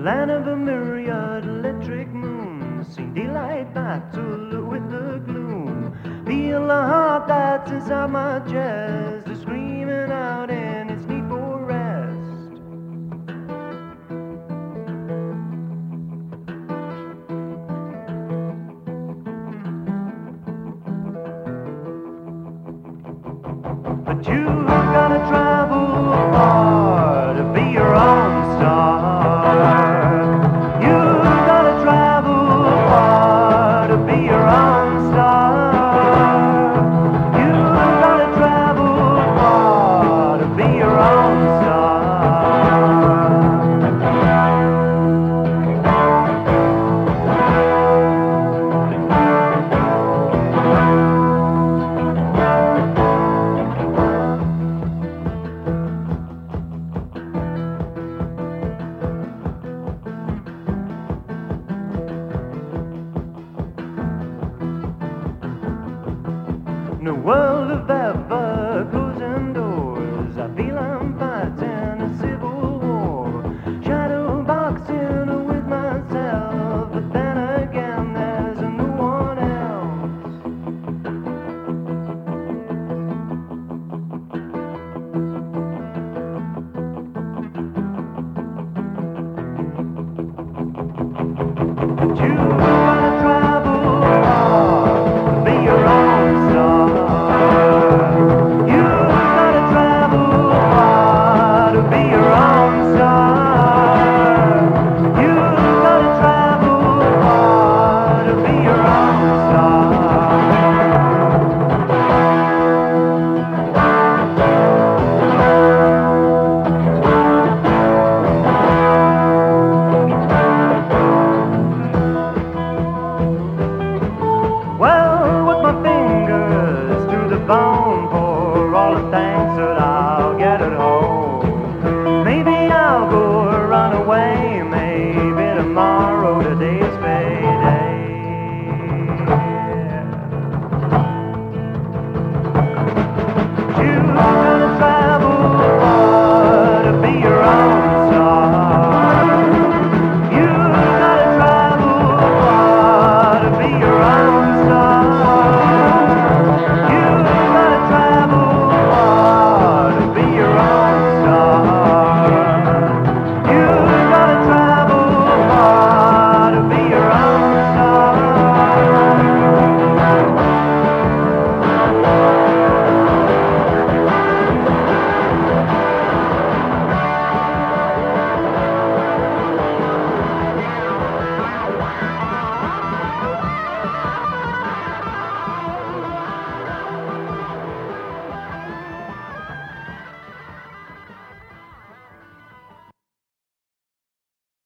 land of a myriad electric moons, sing daylight battle with the gloom. Feel the heart that's inside my chest is screaming out in its need for rest. But you gotta travel far to be your own star. You gotta travel far to be your own star. You gotta travel far to be your own star. In a world of ever closing doors, I feel I'm fighting a civil war, shadow boxing with myself, but then again there's no one else. But you gotta travel far to be your own star. Well, with my fingers to the bone for all the thanks that I'll get at home. Maybe I'll go run away, maybe tomorrow, today's payday. You gotta travel far to be your own star. You gotta travel far to be your own